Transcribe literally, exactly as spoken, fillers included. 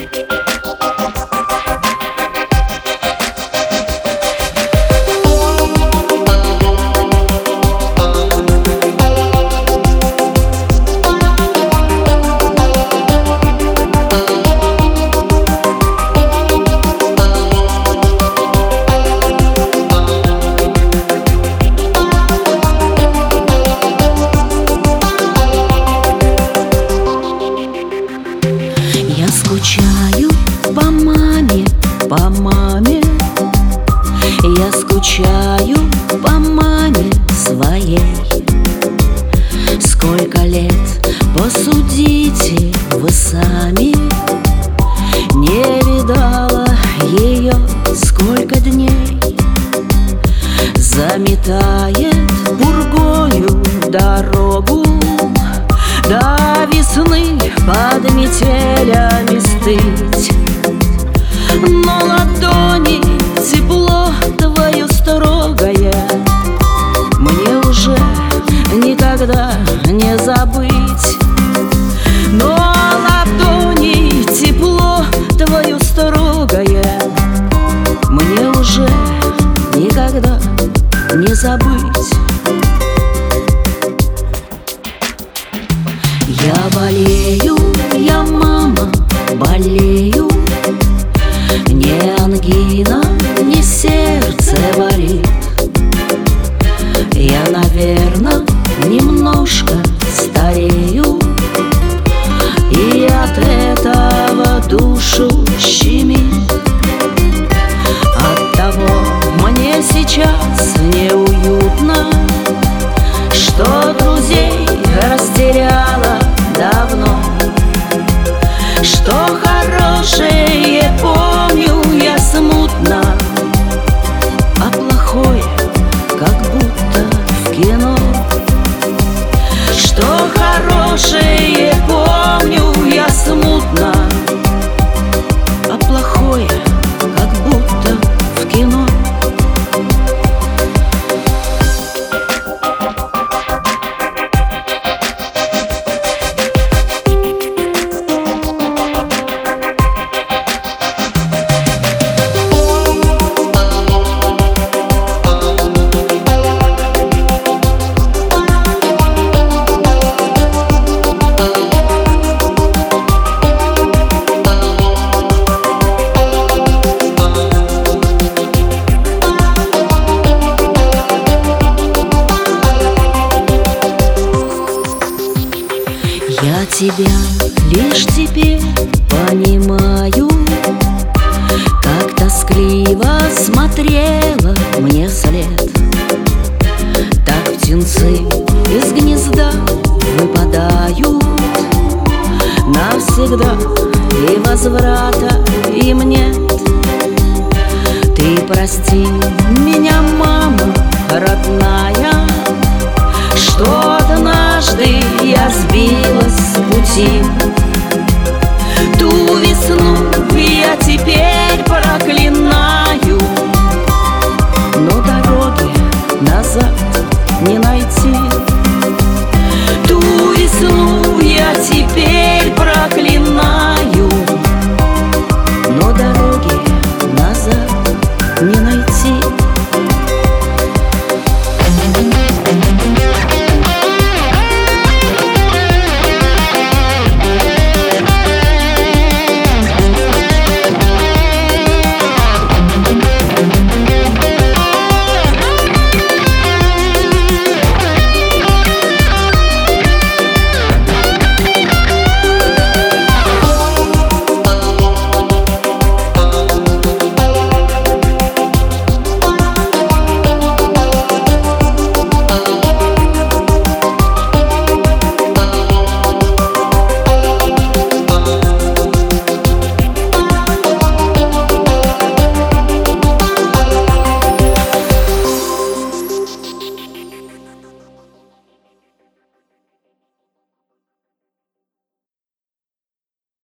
Я скучаю по маме, по маме. Я скучаю по маме своей. Сколько лет, посудите вы сами. Не видала ее сколько дней. Заметает пургою дорогу, до весны под метелями стыть. Но ладони тепло твое строгое мне уже никогда не забыть. Но ладони тепло твое строгое мне уже никогда не забыть. Я болею, я, мама, болею. Не ангина, не сердце болит. Я, наверно, немножко старею, и от этого душу щемит. Оттого мне сейчас неуютно, что друзей растеряла давно. Что хорошее помню я смутно, а плохое как будто в кино. Что хорошее помню я смутно, а плохое как будто в кино. Я тебя лишь теперь понимаю, как тоскливо смотрела мне вслед. Так птенцы из гнезда выпадают навсегда, и возврата им нет. Ты прости меня, мама родная, что однажды я сбилась с пути. Ту весну я теперь прокляла.